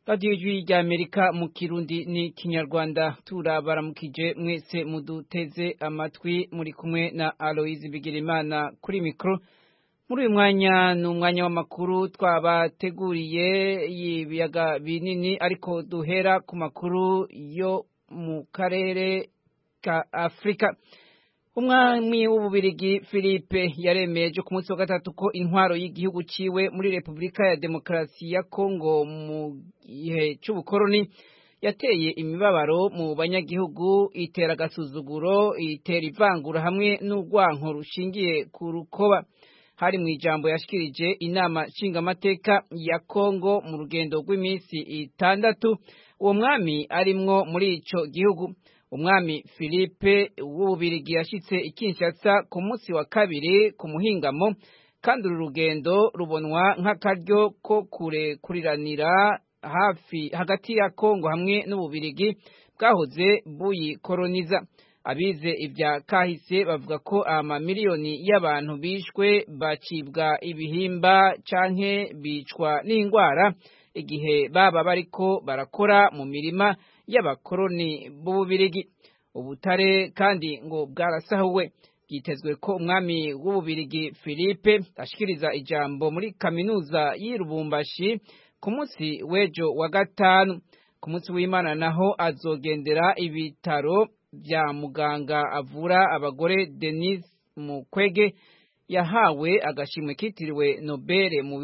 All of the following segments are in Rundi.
radiyo rya Amerika mu Kirundi ni Kinyarwanda turabaramukije mwese muduteze amatwi muri kumwe na Aloise Bigirimana kuri mikro. Muri uyu mwanya ni umwanya w'amakuru twabateguriye y'ibiyaga binini, ariko duhera ku makuru yo mu karere ka Afrika. Umwami w'Ububirigi Philippe yaremeje ku munsi wa gatatu ko intwaro y'igihugu ciwe muri Republika ya Demokarasi ya Kongo mu gihe c'ubukoroni yateye imibabaro mu banyagihugu, itera agasuzuguro, itera ivangura hamwe n'urwanko rushingiye ku rukoba. Hari mu ijambo yashikirije inama nshingamateka ya Kongo mu rugendo rw'iminsi 6 uwo mwami arimwo muri ico gihugu. Umwami Philippe w'Ububirigi yashitse i Kinshasa ku munsi wa kabiri ku muhingamo, kandi uru rugendo rubonwa nk'akaryo ko kuriranira hafi hagati ya Kongo hamwe n'Ububirigi bwahoze buyikoroniza. Abize ivya kahise bavuga ko amamiliyoni y'abantu bishwe, bacibwa ibihimba canke bicwa n'ingwara igihe baba bariko barakora mu mirima y'abakoroni b'Ububirigi. Ubutare kandi ngo bwarasahuwe. Byitezwe ko umwami w'Ububirigi Philippe ashikiriza ijambo muri kaminuza y'i Lubumbashi ku munsi w'ejo wa gatanu. Ku munsi w'Imana naho azogendera ibitaro vya muganga avura abagore Denis Mukwege yahawe agashimwe kitiriwe Nobel mu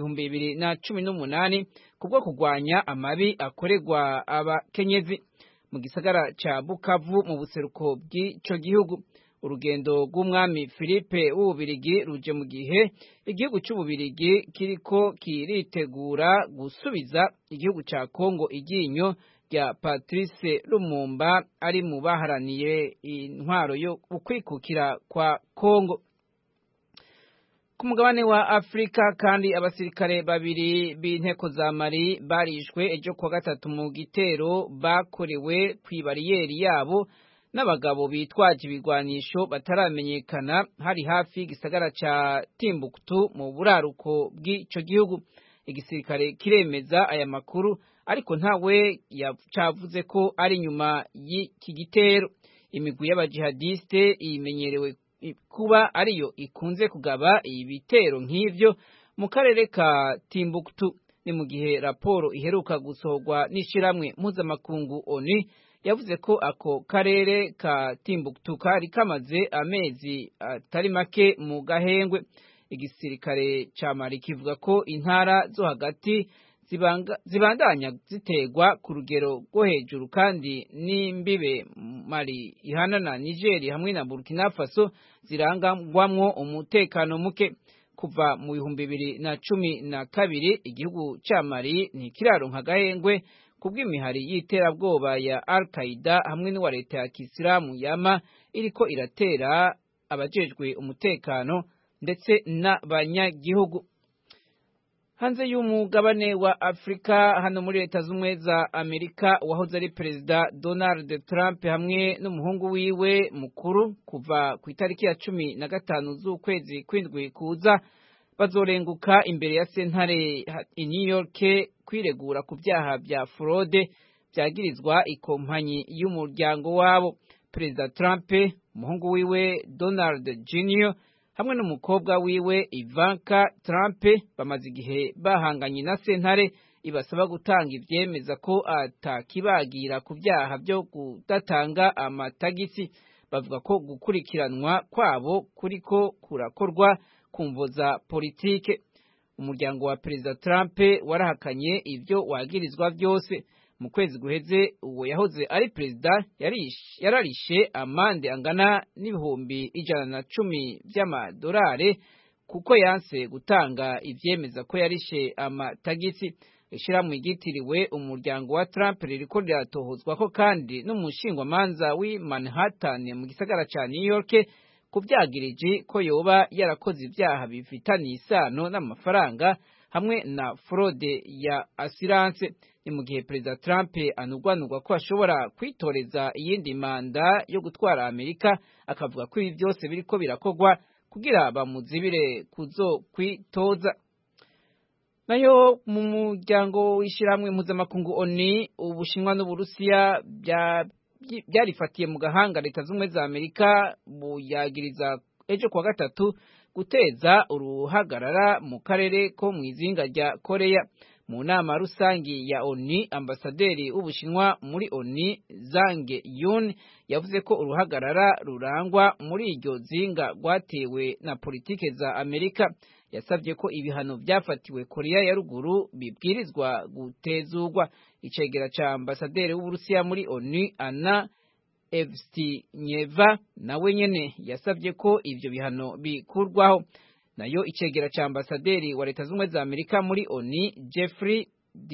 2018 kubwo kurwanya amabi akorerwa abakenyezi mu gisagara ca Bukavu mu buseruko bw'ico gihugu. Urugendo rw'umwami Philippe w'Ububirigi ruje mu gihe igihugu c'Ububirigi kiriko kiritegura gusubiza igihugu ca Kongo iryinyo rya Patrice Lumumba ari mu baharaniye intwaro yo ukwikukira kwa Kongo. Ku mugabane wa Afrika kandi abasirikare babiri b'inteko za Mali barishwe ejo kwa gatatu mu gitero bakorewe kw'ibariyeri yabo n'abagabo bitwaje ibigwanisho bataramenyekana hari hafi igisagara ca Timbuktu mu buraruko bw'ico gihugu. Igisirikare kiremeza aya makuru, ariko ntawe yavuze ko ari nyuma y'iki gitero. Imigwi y'abajihadiste imenyerewe kuba ariyo ikunze kugaba ibitero nk'ivyo mu karere ka Timbuktu. Ni mu gihe raporo iheruka gusohorwa n'ishiramwe mpuzamakungu ONU yavuze ko ako karere ka Timbuktu kari kamaze amezi atari make mu gahengwe. Igisirikare ca Mali kivuga ko intara zo hagati zibandanya ziterwa ku rugero rwo hejuru, kandi n'imbibe Mali ihana na Niger hamwe na Burkina Faso zirangwamwo umutekano muke. Kuva mu 2012 igihugu ca Mali ntikiraronka agahengwe kubw'imihari y'iterabwoba ya Al-Qaeda hamwe n'uwa leta ya Kisilamu yama iriko iratera abajejwe umutekano ndetse n'abanyagihugu. Hanze y'umugabane wa Afrika, hano muri Leta z'Ubumwe za Amerika, wahoze ari Perezida Donald Trump hamwe n'umuhungu wiwe mukuru kuva ku itariki ya 15 z'ukwezi kw'indwi kuza bazorenguka imbere ya sentare i New York kwiregura ku vyaha vya fraude vyagirizwa ikompanyi y'umuryango wabo. Perezida Trump, umuhungu wiwe Donald Jr. hamwe n'umukobwa wiwe Ivanka Trump bamaze igihe bahanganye na sentare ibasaba gutanga ivyemeza ko atakibagira ku vyaha vyo kudatanga amatagisi. Bavuga ko gukurikiranwa kwabo kuriko kurakorwa kumvo za politike. Umuryango wa Perezida Trump warahakanye ivyo wagirizwa vyose. Mu kwezi guheze uwo yahoze ari perezida yararishe amande angana n'ibihumbi 110 vy'amadolari kuko yanse gutanga ivyemeza ko yarishe amatagisi. Ishirahamwe ryitiriwe umuryango wa Trump ririko riratohozwa ko kandi n'umushingwamanza w'i Manhattan mu gisagara ca New York kuvyagirije ko yoba yarakoze ivyaha bifitaniye isano n'amafaranga hamwe na fraude ya assurance. Ni mu gihe Perezida Trump anugwanugwa ko ashobora kwitoreza iyindi manda yo gutwara Amerika, akavuga ko ibi byose biriko birakogwa kugira bamuzibire kuzo kwitoza. nayo mu muryango w'ishyirahamwe mpuzamakungu ONU Ubushinwa n'Uburusiya byarifatiye mu gahanga Leta z'Ubumwe za Amerika buyagiriza ejo kuwa gatatu guteza uruhagarara mu karere ko mu izinga rya Korea. Mu nama rusangi ya ONU, ambasaderi w'Ubushinwa muri ONU Zhang Yun yavuze ko uruhagarara rurangwa muri iryo zinga rwatewe na politike za Amerika. Yasabye ko ibihano byafatiwe Korea ya ruguru bibwirizwa gutezurwa. Icegera ca ambasaderi w'Uburusiya muri ONU Anna Evstinyeva nawe nyene yasabye ko ivyo bihano bikurwaho. Nayo icegera ca ambasaderi wa Leta z'Ubumwe za Amerika muri ONU Jeffrey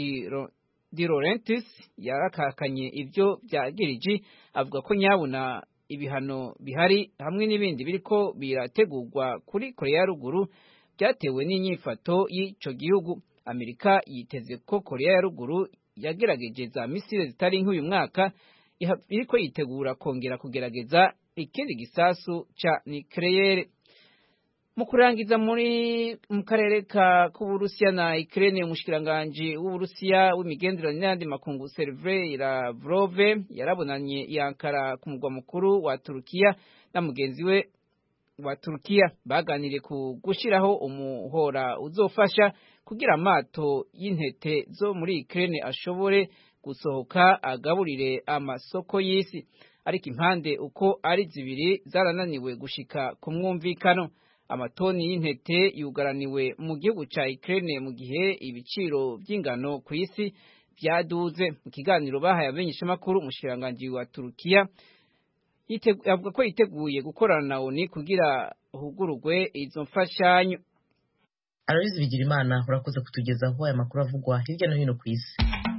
De Laurentiis yarakakanye ivyo byagiriji, avuga ko nyabuna ibihano bihari hamwe n'ibindi biriko birategurwa kuri Korea ya ruguru byatewe n'inyifato y'ico gihugu. Amerika yiteze ko Korea ya ruguru yagerageje za misile zitari nk'uyu mwaka, iriko yitegura kongera kugerageza ikindi gisasu ca nucleaire. Mu kurangiza mu karere k'Uburusiya na Ukraine, umushikiranganje w'Uburusiya w'imigenderanire n'andi makungu Sergei Lavrov yarabonanye i Ankara ku mugwa mukuru wa Turukiya na mugenzi we wa Turukiya. Baganiriye ku gushiraho umuhora uzofasha kugira amato y'intete zo muri Ukraine ashobore gusohoka agaburire amasoko y'isi, ariko impande uko ari zibiri zarananiwe gushika ku mwumvikano. Amatoni y'intete yugaraniwe mu gihugu ca Ukraine mu gihe ibiciro by'ingano ku isi byaduze. Mu kiganiro bahaye abenyeshamakuru, umushikiranganje wa Turukiya avuga ko yiteguye gukorana na ONU kugira hugurugwe izo mfashanyo. Aloyizi Bigirimana, urakoze kutugezaho aya makuru avugwa hirya no hino ku isi.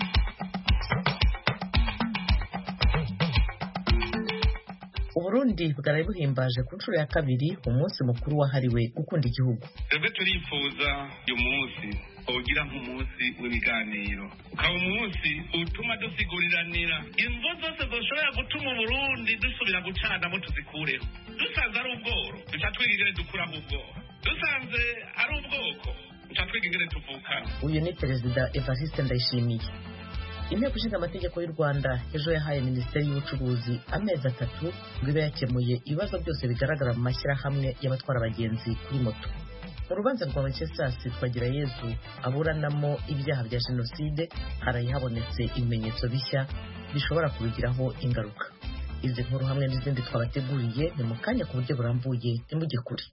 Uburundi bwaraye buhimbaje ku nshuro ya kabiri umunsi mukuru wahariwe gukunda igihugu. Twebwe turifuza uyu munsi ugira nk'umunsi w'ibiganiro, ukaba umunsi utuma dusiguriranira imvo zose zoshobora gutuma Uburundi dusubira gucanamo tuzikureho. Dusanze ari ubworo duca twiga ingene dukuraho ubworo, dusanze ari ubwoko duca twiga ingene tuvuka. Uyu ni Perezida Evariste Ndayishimiye. Inteko ishinga amategeko y'u Rwanda ejo yahaye Minisiteri y'Ubucuruzi amezi 3 ngo ibe yakemuye ibibazo byose bigaragara mu mashyirahamwe y'abatwara abagenzi kuri moto. Mu rubanza rwa Wenceslas Twagirayezu aburanamo ibyaha bya jenoside harayihabonetse ibimenyetso bishya bishobora kubigiraho ingaruka. Izi nkuru hamwe n'izindi twabateguriye ni mu kanya ku buryo burambuye, nimujye kure.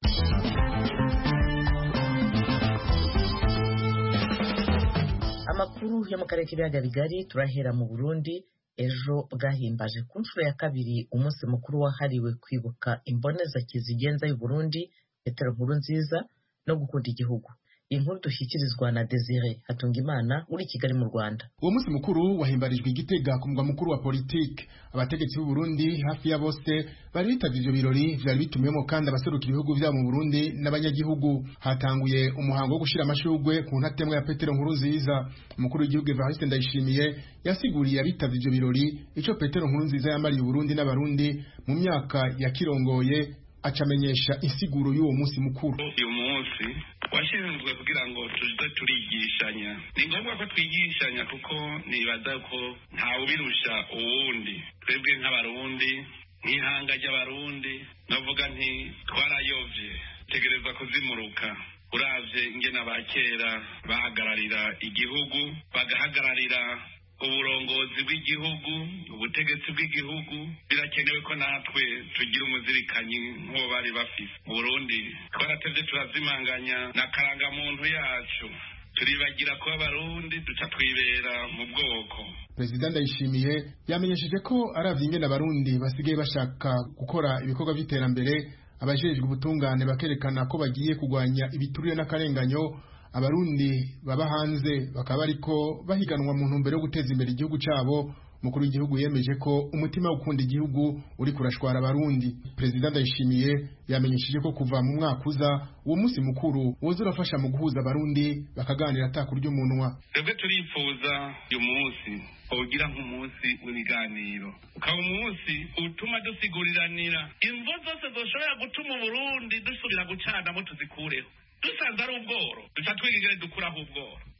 Amakuru yo mu karere k'ibiyaga bigari turahera mu Burundi. Ejo bwahimbaje ku nshuro ya kabiri umunsi mukuru wahariwe kwibuka imboneza kizigenza y'u Burundi Petero Nkurunziza no gukunda igihugu. Inkuru dushyikirizwa na Desire Hatungimana uri Kigali mu Rwanda. Uwo munsi mukuru wahimbarijwe Igitega ku mugwa mukuru wa politike. Abategetsi b'u Burundi hafi ya bose bari bitavye ivyo birori vyari bitumiyemo kandi abaserukira ibihugu vyabo mu Burundi n'abanyagihugu. Hatanguye umuhango wo gushira amashurwe ku ntatemwa ya Petero Nkurunziza. Umukuru w'igihugu Evariste Ndayishimiye yasiguriye abitavye ivyo birori ico Petero Nkurunziza yamariye Burundi n'abarundi mu myaka yakirongoye, acamenyesha insiguro y'uwo munsi mukuru. Uyu munsi washinzwe kugira ngo tuje turigishanya. Ni ngombwa ko twigishanya kuko nibaza ko ntawe birusha uwundi. Twebwe nk'abarundi, nk'ihanga ry'abarundi, navuga nti twarayovye, tegereza kuzimuruka. Uravye ingene abakera bahagararira igihugu, bagahagararira uburongozi bw'igihugu, ubutegetsi bw'igihugu, birakenewe ko natwe tugira umuzirikanyi nk'uwo bari bafise. Mu Burundi twaratevye turazimanganya na karangamuntu yacu, turibagira ko abarundi duca twibera mu bwoko. Perezida Ndayishimiye yamenyesheje ko aravye ingene abarundi basigaye bashaka gukora ibikorwa by'iterambere, abajejwe ubutungane bakerekana ko bagiye kugwanya ibiturire n'akarenganyo. Abarundi baba hanze bakaba ariko bahiganwa mu ntumbero yo guteza imbere igihugu cabo. Mukuru w'igihugu yemeje ko umutima wo gukunda igihugu uri kurashwara abarundi. Perezida Ndayishimiye yamenyesheje ko kuva mu mwaka uza uwo munsi mukuru wozurafasha mu guhuza abarundi bakaganira atakurya umunwa. Twebwe turifuza uyu munsi ugira nk'umunsi w'ibiganiro, ukaba umunsi utuma dusiguriranira imvo zose zoshobora gutuma Burundi dusubira gucanamo tuzikureho. Dusanze ari ubworo duca twiga ingene dukuraho ubworo,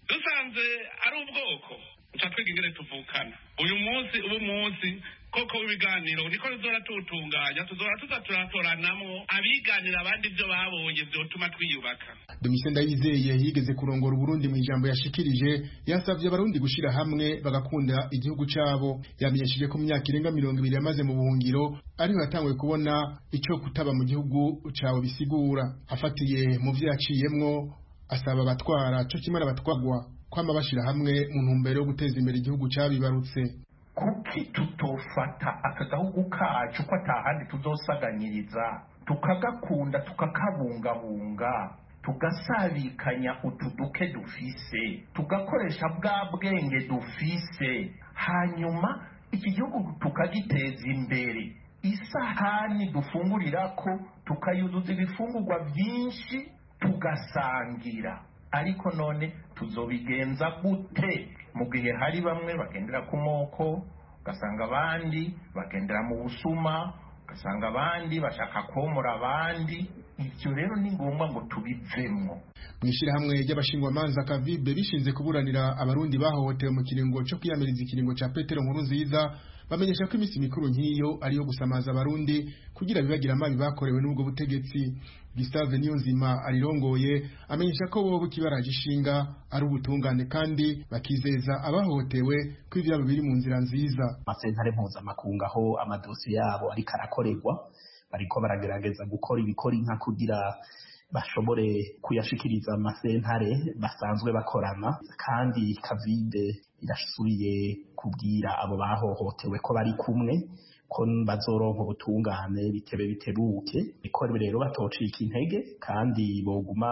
dusanze ari ubwoko uca twiga ingene tuvukana uyu munsi koko w'ibiganiro niko tuzora tutunganya tuza turatoranamo abiganira abandi ibyo babonye byotuma twiyubaka. Domitien Ndayizeye yigeze kurongora Burundi mu ijambo yashikirije yasavye abarundi gushira hamwe bagakunda igihugu cabo. Yamenyesheje ko mu myaka irenga 20 yamaze mu buhungiro ariho yatanguye kubona ico kutaba mu gihugu cabo bisigura. Afatiye mu vyaciyemwo asaba abatwara cyo kimwe n'abatwagwa kwama bashira hamwe mu ntumbero yo guteza imbere igihugu cabibarutse. Kuki tutofata akagahugu kacu ko atahandi tuzosaganyiriza tukagakunda tukakabungabunga tugasabikanya utuduke dufise tugakoresha bwa bwenge dufise hanyuma iki gihugu tukagiteza imbere. Isahani dufungurirako tukayuzuza ibifungurwa byinshi tugasangira. Ariko none tuzobigenza gute mu gihe hari bamwe bagendera ku moko, ugasanga abandi bagendera mu busuma, ugasanga abandi bashaka komora abandi? Ivyo rero ni ngombwa ngo tubivemwo. Mwishirahamwe ry'abashingwamanza Kavibe bishinze kuburanira abarundi bahohotewe mu kiringo cyo kwiyamiriza ikiringo ca Petero Nkurunziza bamenyesha ko imisi mikuru nk'iyo ariyo gusamaza abarundi kugira bibagira amabi bakorewe n'ubwo butegetsi. Gustave Niyonzima arirongoye amenyesha ko bo bukibaraje ishinga ari ubutungane kandi bakizeza abahohotewe ko ivyabo biri mu nzira nziza. Amasentare mpuzamakungu aho amadosiye yabo ariko arakorerwa bariko baragerageza gukora ibikora inka kugira bashobore kuyashikiriza amasentare basanzwe bakorana, kandi Kavibe irasubiye kubwira abo bahohotewe ko bari kumwe ko bazoronka ubutungane bitebe bitebuke, iko rero batocika intege kandi boguma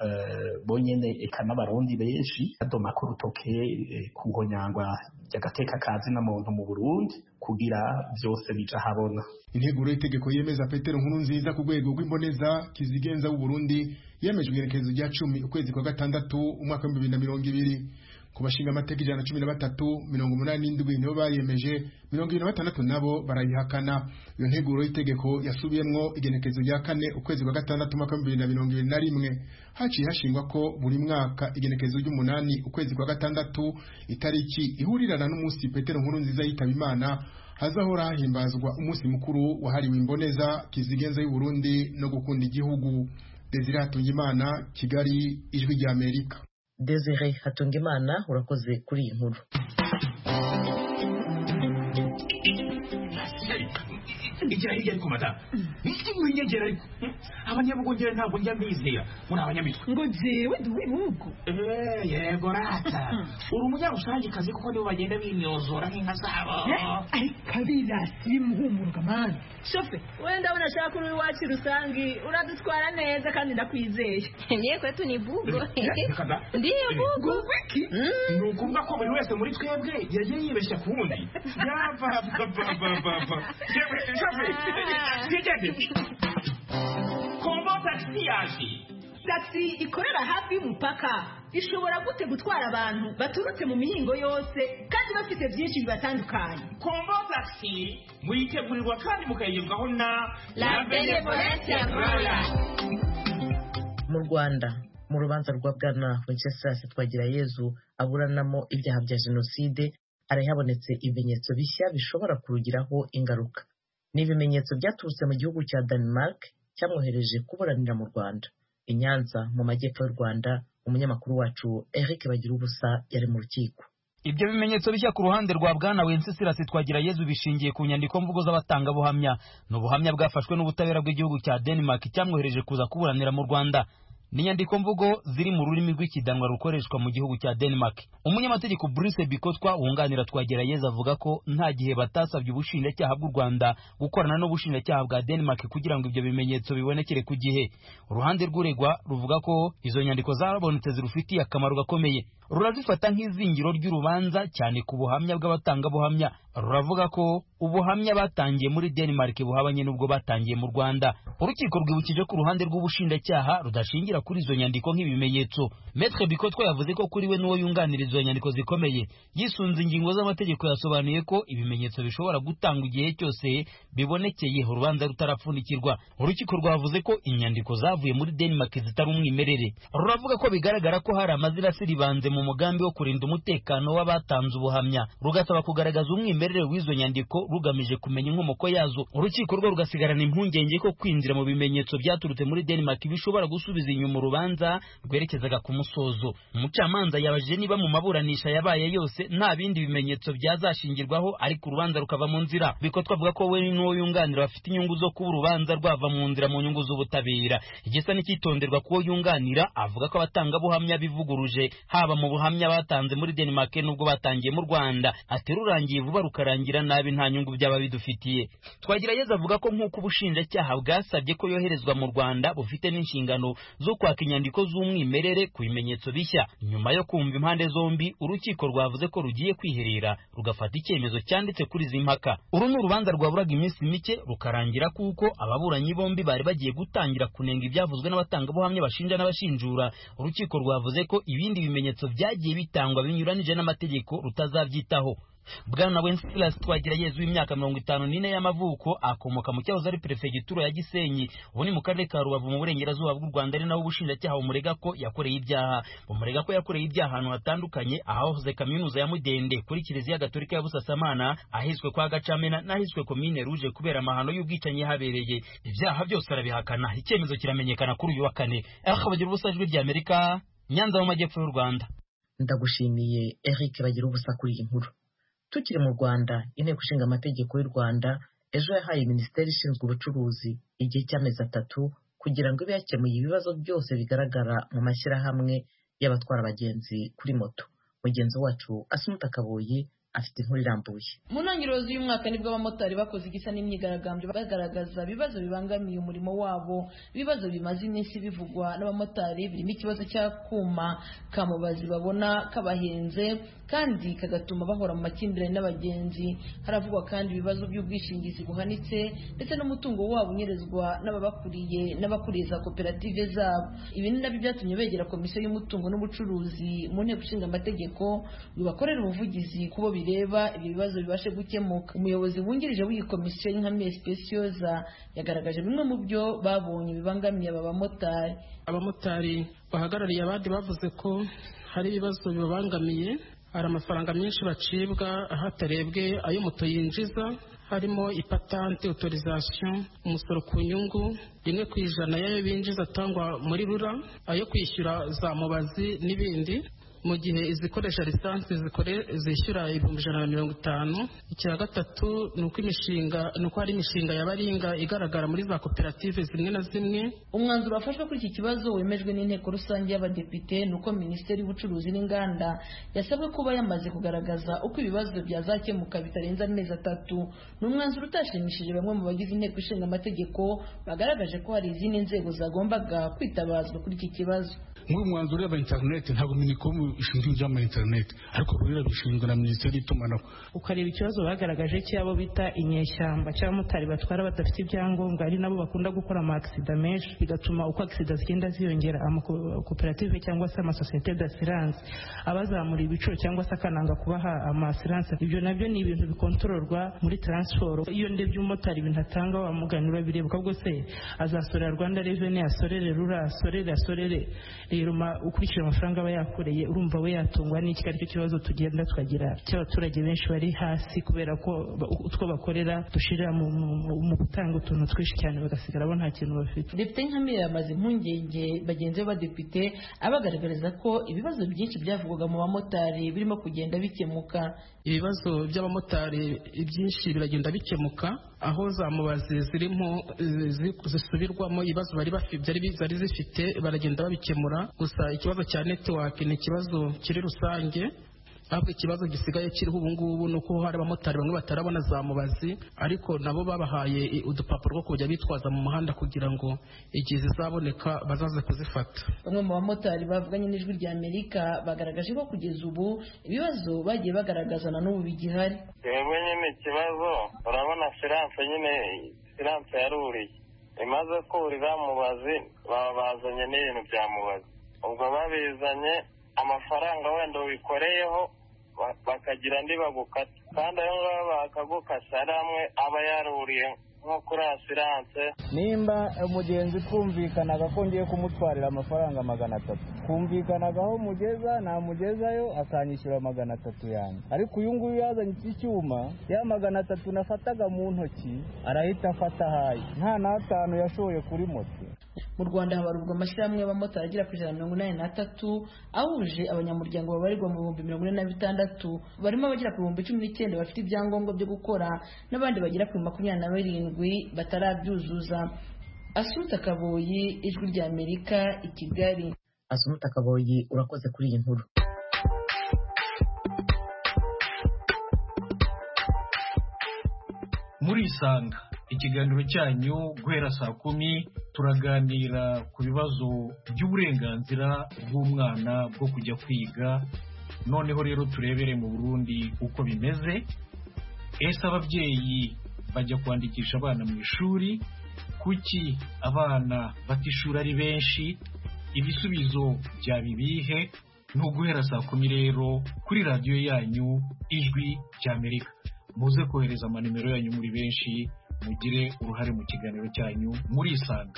bonyene eka n'abarundi benshi adoma ko rutoke kuhonyangwa y'agateka kazi na muntu mu Burundi kugira byose bija habona. Integuro y'itegeko yemeza Petero Nkurunziza ku rwego rw'imboneza kizigenza w'u Burundi yemejwe igenekerezo rya 10 ukwezi kwa gatandatu umwaka wa 2020. Ku bashinga amateka 113 nibo bayemeje 26 nabo barayihakana. Iyo nteguro y'itegeko yasubiyemwo igenekerezo rya 4 ukwezi kwa gatandatu umwaka wa 2021. Haciye hashingwa ko buri mwaka igenekerezo ry'umunani ukwezi kwa gatandatu itariki ihurirana n'umunsi Petero Nkurunziza yitaba Imana hazahora hahimbazwa umunsi mukuru wahariwe imboneza kizigenza y'u Burundi no gukunda igihugu. Desire Hatungimana, Kigali, Ijwi rya Amerika. Desire Hatungimana, urakoze kuri iyi nkuru. Igira hirya ariko mata mwingegera ariko abanyabugongera ntabwo njya mbizera muri abanyamitwe ngo jewe duwibugo yego rata uri umunyarusangi kazi kuko nibo bagenda bimyozora nk'inka zabo kabira simuhumurwa mani shofe wenda unashaka uri wacu rusangi uradutwara neza kandi ndakwizeye niye kwetu ni bugo ndiyo bugo wiki nukumva ko buri wese muri twebwe yagiye yibeshya ku wundi Kombo taxi yaje. Taxi ikorera hafi y'umupaka ishobora gute gutwara abantu baturutse mu mihingo yose kandi bafite byinshi bibatandukanye. Kombo taxi muyitegurirwa kandi mukayigezwaho na La Benevolencia Royal. Mu Rwanda mu rubanza rwa Bwana Wenceslas Twagirayezu aburanamo ibyaha bya jenoside arahabonetse ibimenyetso bishya bishobora kurugiraho ingaruka. N'ibimenyetso byaturutse mu gihugu cya Denmark cyamwohereje kuburanira mu Rwanda. I Nyanza mu majyepfo y'u Rwanda umunyamakuru wacu Eric Bagirubusa yari mu rukiko. Ibyo bimenyetso bishya ku ruhande rwa Bwana Wenceslas Twagirayezu bishingiye ku nyandiko mvugo z'abatangabuhamya n'ubuhamya bwafashwe n'ubutabera bw'igihugu cya Denmark cyamwohereje kuza kuburanira mu Rwanda. Ni nyandiko mvugo ziri mu rurimi rw'ikidanwa rukoreshwa mu gihugu cya Denmark. Umunyamategeko Bruce Bikotwa wunganira Twagirayezu avuga ko nta gihe batasabye ubushinjacyaha bw'u Rwanda gukorana n'ubushinjacyaha bwa Denmark kugira ngo ibyo bimenyetso bibonekere ku gihe. Uruhande rw'uregwa ruvuga ko izo nyandiko zarabonetse zirufitiye akamaro gakomeye. Rurazifata nk'izingiro ry'urubanza cyane ku buhamya bw'abatangabuhamya. Ruravuga ko ubuhamya batangiye muri Denmark buhabanye n'ubwo batangiye mu Rwanda. Urukiko rwibukije ku ruhande rw'ubushinjacyaha rudashingira kuri izo nyandiko nk'ibimenyetso. Maître Bikotwa yavuze ko kuri we n'uwo yunganira izo nyandiko zikomeye yisunze ingingo z'amategeko yasobanuye ko ibimenyetso bishobora gutangwa igihe cyose bibonekeye urubanza rutarapfunikirwa. Urukiko rwavuze ko inyandiko zavuye muri Denmark zitari umwimerere. Ruravuga ko bigaragara ko hari amazina asiribanze mu mugambi wo kurinda umutekano w'abatanze ubuhamya, rugasaba kugaragaza umwimerere w'izo nyandiko rugamije kumenya inkomoko yazo. Urukiko rwo rugasigarana impungenge ko kwinjira mu bimenyetso byaturutse muri Denmark bishobora gusubiza inyuma urubanza rwerekezaga ku musozo. Umucamanza yabajije niba mu maburanisha yabaye yose nta bindi bimenyetso byazashingirwaho ariko urubanza rukava mu nzira. Biko twavuga ko we n'uwo yunganira bafite inyungu zo kuba urubanza rwava mu nzira mu nyungu z'ubutabera. Igisa n'ikitonderwa kuwo yunganira avuga ko abatangabuhamya bivuguruje haba mu buhamya batanze muri Denmark nubwo batangiye mu Rwanda, ati rurangiye vuba rukarangira nabi nta nyungu byaba bidufitiye. Twagirayezu avuga ko nk'uko ubushinjacyaha bwasabye ko yoherezwa mu Rwanda bufite n'inshingano zo kwaka inyandiko z'umwimerere ku bimenyetso bishya. Nyuma yo kumva impande zombi, urukiko rwavuze ko rugiye kwiherera rugafata icyemezo cyanditse kuri izi mpaka. Uru ni urubanza rwaburaga iminsi mike rukarangira kuko ababuranyi bombi bari bagiye gutangira kunenga ibyavuzwe n'abatangabuhamya bashinja n'abashinjura. Urukiko rwavuze ko ibindi bimenyetso byagiye bitangwa binyuranije n'amategeko rutazabyitaho. Bwana Wenceslas Twagirayezu w'imyaka 54 y'amavuko akomoka mu cyahoze ari prefegitura ya Gisenyi, ubu ni mu karere ka Rubavu mu burengerazuba bw'u Rwanda, ari naho ubushinjacyaha bumurega ko yakoreye ibyaha. Bumurega ko yakoreye ibyaha ahantu hatandukanye, ahoze kaminuza ya Mudende, kuri Kiliziya Gatolika ya Busasamana, ahiswe kwa Gacamena n'ahiswe Komine Rouge kubera amahano y'ubwicanyi habereye. Ibyaha byose arabihakana. Icyemezo kiramenyekana kuri uyu wa kane. Bagira ubusa Ijwi ry'Amerika, Nyanza mu majyepfo y'u Rwanda. Ndagushimiye Eric Bagira ubusa kuri iyi nkuru. Tukiri mu Rwanda, inteko ishinga amategeko y'u Rwanda ejo yahaye Minisiteri ishinzwe ubucuruzi igihe cy'amezi 3 kugira ngo ibe yakemuye ibibazo byose bigaragara mu mashyirahamwe y'abatwara abagenzi kuri moto. Mugenzi wacu Asumuta Kaboyi afite inkuru irambuye. Mu ntangiriro z'uyu mwaka nibwo abamotari bakoze igisa n'imyigaragambyo bagaragaza ibibazo bibangamiye umurimo wabo. Ibibazo bimaze iminsi bivugwa n'abamotari birimo ikibazo cy'akuma kamubazi babona kabahenze kandi kagatuma bahora mu makimbirane n'abagenzi. Haravugwa kandi ibibazo by'ubwishingizi buhanitse ndetse n'umutungo wabo unyerezwa n'ababakuriye n'abakuriye za koperative zabo. Ibi ni nabyo byatumye begera komisiyo y'umutungo n'ubucuruzi mu nteko ishinga amategeko ngo bakorere ubuvugizi kubo bireba ibi bibazo bibashe gukemuka. Umuyobozi wungirije w'iyi komisiyo y'Inkamiye Specioza yagaragaje bimwe mu byo babonye bibangamiye aba bamotari. Abamotari bahagarariye abandi bavuze ko hari ibibazo bibangamiye, hari amafaranga menshi bacibwa hatarebwe ayo moto yinjiza, harimo ipatante, autorisation, umusoro ku nyungu 1% y'ayo binjiza atangwa muri rura, ayo kwishyura za mubazi n'ibindi. Mu gihe izikoresha lisansi zishyura 150. Icya gatatu nuko hari imishinga y'abaringa igaragara muri za koperative zimwe na zimwe. Umwanzuro wafashwe kuri iki kibazo wemejwe n'inteko rusange y'abadepite nuko Minisiteri y'Ubucuruzi n'Inganda yasabwe kuba yamaze kugaragaza uko ibibazo byazakemuka bitarenze amezi 3. N'umwanzuro utashimishije bamwe mu bagize inteko ishinga amategeko bagaragaje ko hari izindi nzego zagombaga kwitabazwa kuri iki kibazo. Nk'uyu mwanzuro y'aba internet ntabwo Minicom ishinzwe iby'ama internet, ariko rero bishinzwe na Minisiteri y'Itumanaho. Ukareba ikibazo bagaragaje cy'abo bita inyeshyamba cy'abamotari batwara badafite ibyangombwa, ari nabo bakunda gukora ama accident menshi, bigatuma uko accident zigenda ziyongera amakoperative cyangwa se amasosiyete d'assurance abazamura ibiciro cyangwa se akananga kubaha ama assurance. Ibyo nabyo ni ibintu bikontororwa muri transport. Iyo ndebye umumotari ibintu atanga wamuganira birebuka bwo se azasorera Rwanda Revenue, asorere rura, asorere rero ukurikira amafaranga aba yakoreye, urumva we yatungwa n'iki? Ari cyo kibazo tugenda twagira cy'abaturage benshi bari hasi kubera ko utwo bakorera dushira mu gutanga utuntu twinshi cyane bagasigara bo nta kintu bafite. Depite Nkamire yamaze impungenge bagenzi b'abadepite abagaragariza ko ibibazo byinshi byavugwaga mu bamotari birimo kugenda bikemuka. Ibibazo by'abamotari byinshi biragenda bikemuka, aho za mubazi zirimo zisubirwamo ibibazo byari zifite baragenda babikemura. Gusa ikibazo cya network ni ikibazo kiri rusange, ahubwo ikibazo gisigaye kiriho ubu ngubu ni uko hari abamotari bamwe batarabona za mubazi, ariko nabo babahaye udupapuro two kujya bitwaza mu muhanda kugira ngo igihe zizaboneka bazaze kuzifata. Bamwe mu bamotari bavuganye n'Ijwi ry'Amerika bagaragaje ko kugeza ubu ibibazo bagiye bagaragazana n'ubu bigihari. Yewe nyine ikibazo urabona silence yaruriye imaze kurira mubazi, babazanye n'ibintu bya mubazi, ubwo babizanye amafaranga wenda wikoreyeho bakagira andi bagukata, kandi ayo ngabo bakagukasa ari amwe aba yaruriye nko kuri asiranse. Nimba umugenzi twumvikanaga ko ngiye kumutwarira amafaranga 300, twumvikanagaho mugeza namugezayo akanyishyura 300 yanjye, ariko uyu nguyu yazanye iki cyuma ya 300 nafataga mu ntoki arahita afata hayi nta n'atanu yashoye kuri moto. Mu Rwanda habarurwa amashyirahamwe y'abamotari agera ku 183 ahuje abanyamuryango babarirwa mu 46,000, barimo abagera ku 19,000 bafite ibyangombwa byo gukora n'abandi bagera ku 27 batarabyuzuza. Asumta Kaboyi, Ijwi rya Amerika, i Kigali. Asumta Kaboyi, urakoze kuri iyi nkuru. Muri Isanga, ikiganiro cyanyu guhera saa 10 turaganira ku bibazo by'uburenganzira bw'umwana bwo kujya kwiga. Noneho rero turebere mu Burundi uko bimeze. Ese ababyeyi bajya kwandikisha abana mu ishuri? Kuki abana batishura ari benshi? Ibisubizo byabibihe? Nuguhera saa 10 rero kuri radio yanyu Ijwi rya Amerika. Muze kohereza amanimero yanyu muri benshi, mugire uruhare mu kiganiro cyanyu muri Isanga.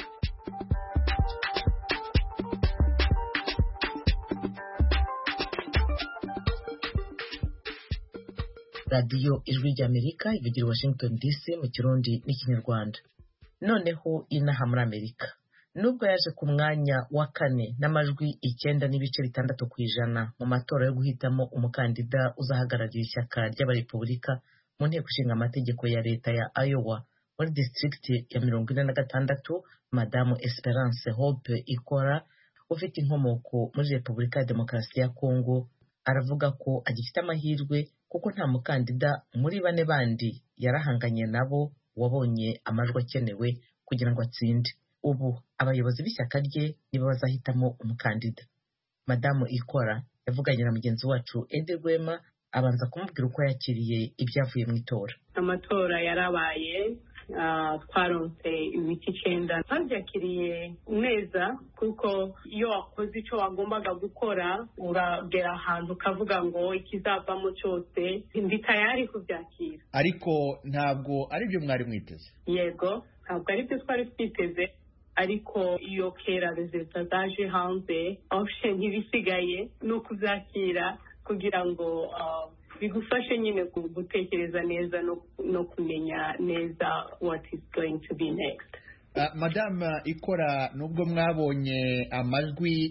Radio Ijwi rya Amerika ivugira Washington DC mu Kirundi n'Ikinyarwanda. Noneho inaha muri Amerika, nubwo yaje ku mwanya wa 4 n'amajwi 9.6% mu matora yo guhitamo umukandida uzahagararira ishyaka ry'abarepublika mu nteko ishinga amategeko ya leta ya Iowa muri district ya 46, Madamu Esperance Hope Ikora ufite inkomoko muri Repubulika ya Demokarasi ya Kongo aravuga ko agifite amahirwe kuko nta mukandida muri bane bandi yarahanganye nabo wabonye amajwi akenewe kugira ngo atsinde. Ubu abayobozi b'ishyaka rye nibo bazahitamo umukandida. Madamu Ikora yavuganye na mugenzi wacu Edi Rwema abanza kumubwira uko yakiriye ibyavuye mu itora. Amatora yarabaye, twaronse ibiti 9. Twabyakiriye neza kuko iyo wakoze icyo wagombaga gukora uragera ahantu ukavuga ngo ikizavamo cyose ndi tayari kubyakira. Ariko ntabwo ari byo mwari mwiteze? Yego, ntabwo ari byo twari twiteze, ariko iyo kera resulta zaje hanze option ntibisigaye no kubyakira kugira ngo bigufashe nyine gutekereza neza no kumenya neza what is going to be next. Madame Ikora, nubwo mwabonye amajwi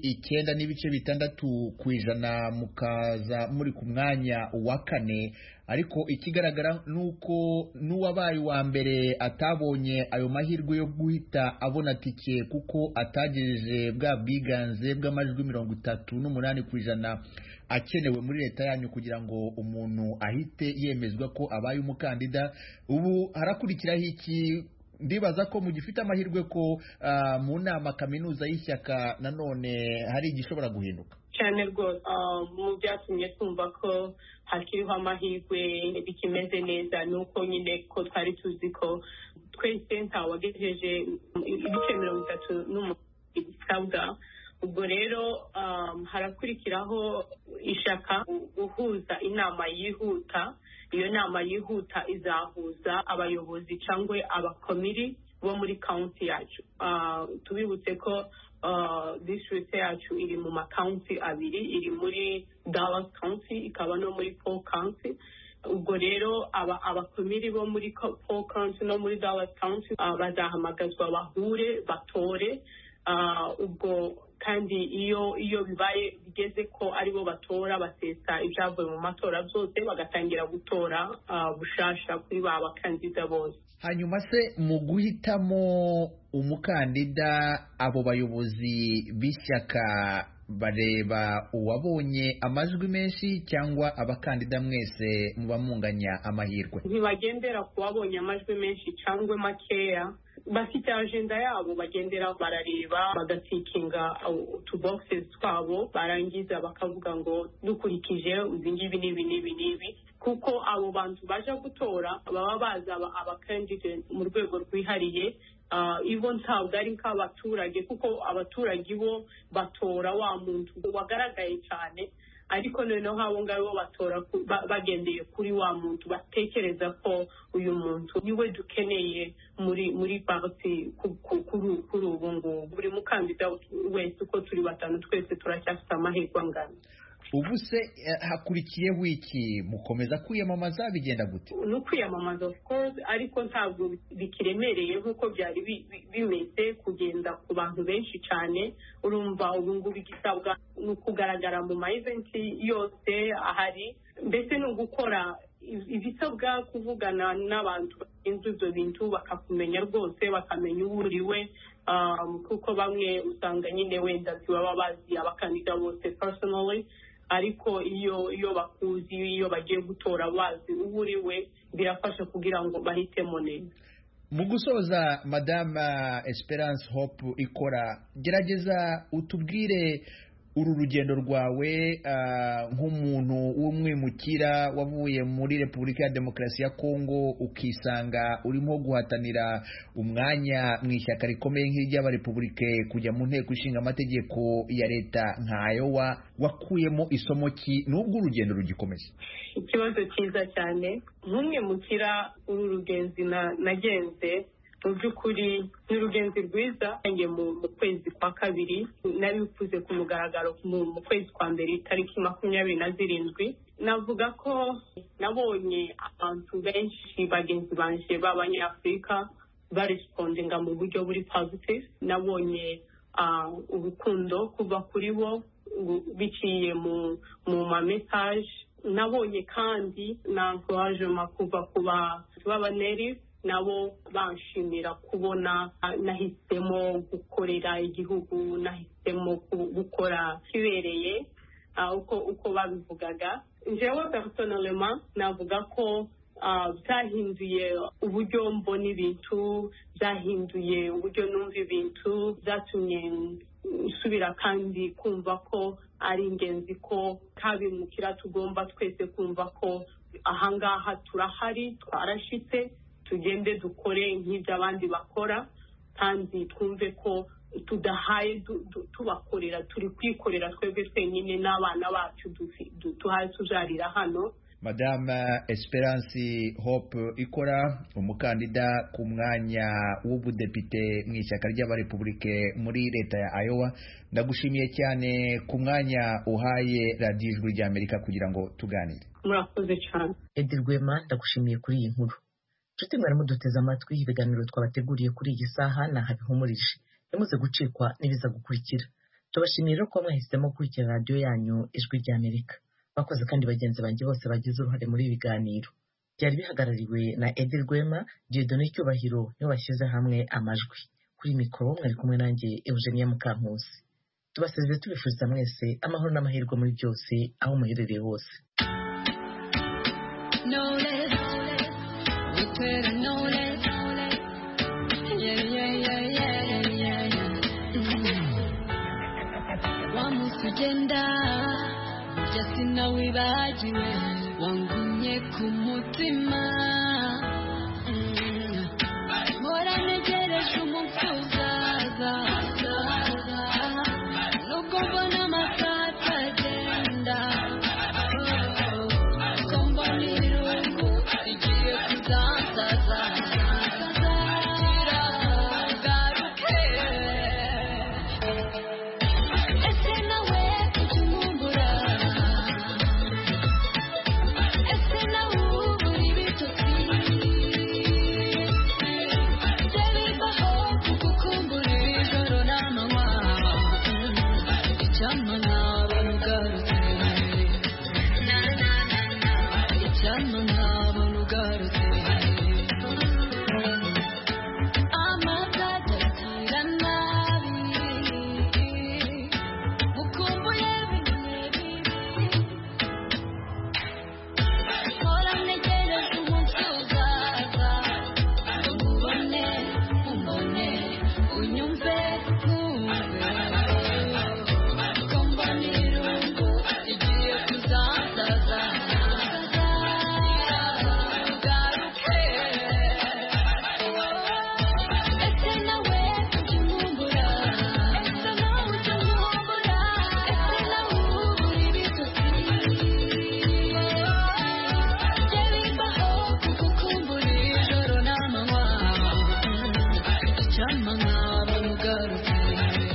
9.6% mukaza muri ku mwanya wa 4, ariko ikigaragara nuko n'uwabaye wa mbere atabonye ayo mahirwe yo guhita abona tike kuko atagejeje bwa bwiganze bw'amajwi 38% akenewe muri leta yanyu kugira ngo umuntu ahite yemezwa ko abaye umukandida. Ubu harakurikiraho iki? Ndibaza ko mugifite amahirwe ko mu nama kaminuza y'ishyaka nanone hari igishobora guhinduka cyane rwose. Mu byatumye twumva ko hakiriho amahirwe bikimeze neza nuko nyine ko twari tuzi ko twese ntawagejeje ibice 38 bisabwa. Ubwo rero harakurikiraho ishaka guhuza inama yihuta. Iyo nama yihuta izahuza abayobozi cyangwa abakomiri bo muri county yacu. Tubibutse ko district yacu iri mu county 2, iri muri Dallas County ikaba no muri Polk County. Ubwo rero abakomiri bo muri Polk County no muri Dallas County bazahamagazwa bahure batore. Ubwo kandi iyo bibaye bigeze ko aribo batora basesa ibyavuye mu matora byose bagatangira gutora bushasha kuri ba bakandida bose. Hanyuma se mu guhitamo umukandida abo bayobozi b'ishyaka bareba uwabonye amajwi menshi cyangwa abakandida mwese muba munganya amahirwe? Ntibagendera ku wabonye amajwi menshi cyangwa makeya, bafite agenda yabo bagendera, barareba bagatikinga utuboxes twabo, barangiza bakavuga ngo dukurikije ibi ngibi n'ibi, kuko abo bantu baje gutora baba baza abakandida mu rwego rwihariye. Ibo ntabwo ari nk'abaturage, kuko abaturage bo batora wa muntu wagaragaye cyane ariko noneho abo ngabo batora bagendeye kuri wa muntu batekereza ko uyu muntu niwe dukeneye muri parti kuri ubu ngubu. Buri mukandida wese uko turi batanu twese turacyafite amahirwe angana. ubu se hakurikiyeho iki? mukomeza kwiyamamaza bigenda gute? ni ukwiyamamaza of course, ariko ntabwo bikiremereye nk'uko byari bimeze kugenda ku bantu benshi cyane. urumva ubu ngubu igisabwa ni ukugaragara mu ma event yose ahari, mbese ni ugukora ibisabwa, kuvugana n'abantu bashinzwe ibyo bintu bakakumenya rwose, bakamenya uwo uriwe, kuko bamwe usanga nyine wenda ntibaba bazi abakandida bose personally, ariko iyo bakuzi, iyo bagiye gutora bazi uwo uriwe, birafasha kugira ngo bahitemo neza. Mu gusoza, Madame Esperance Hope Ikora, gerageza utubwire uru rugendo rwawe nk'umuntu w'umwimukira wavuye muri Repubulika ya Demokarasi ya Kongo ukisanga urimo guhatanira umwanya mu ishyaka rikomeye nk'iry'abarepublike kujya mu nteko ishinga amategeko ya leta nkayo, wakuyemo isomo ki n'ubwo urugendo rugikomeza? Ikibazo cyiza cyane. Nk'umwimukira uru rugenzi nagenze mu by'ukuri ni urugenzi rwiza. Ngiye mu kwezi kwa kabiri, nari bifuze ku mugaragaro mu kwezi kwa mbere tariki 27. navuga ko nabonye abantu benshi bagenzi banje b'abanyafurika barespondinga mu buryo buri positive. Nabonye urukundo kuva kuri bo biciye mu ma message. Nabonye kandi na encouragement kuva ku b'abaneri, nabo banshimira kubona nahisemo gukorera igihugu, nahisemo gukora kibereye uko babivugaga. Njyewe personnellement navuga ko byahinduye uburyo mbona ibintu, byahinduye uburyo numva ibintu, byatumye nsubira kandi kumva ko ari ingenzi ko kabimukira tugomba twese kumva ko ahangaha turahari, twarashitse, tugende dukore nk'ibyo abandi bakora, kandi twumve ko tudahaye tubakorera, turi kwikorera twebwe twenyine n'abana bacu tuhaye tujarira hano. Madame Esperance Hope Ikora, umukandida ku mwanya w'ubudepite mu ishyaka ry'abarepublike muri leta ya Iowa, ndagushimiye cyane ku mwanya uhaye radiyo Ijwi ry'Amerika kugira ngo tuganire. Murakoze cyane. Edi Rwema, ndagushimiye kuri iyi nkuru. Nshuti mwari muduteze amatwi, ibiganiro twabateguriye kuri iyi saha nahabihumurije, ntimuze gucikwa n'ibiza gukurikira. Tubashimiye ko mwahisemo gukurikira radiyo yanyu Ijwi ry'Amerika. Bakoze kandi bagenzi banjye bose bagize uruhare muri ibi biganiro. Byari bihagarariwe na Edi Rwema, Dieudonné Cyubahiro niwe washyize hamwe amajwi. Kuri mikoro mwari kumwe nanjye Eugenia Mukankusi. Tubasezeye tubifuriza mwese amahoro n'amahirwe muri byose aho muherereye hose. Just in a wibajiwe wangumye ku mutima.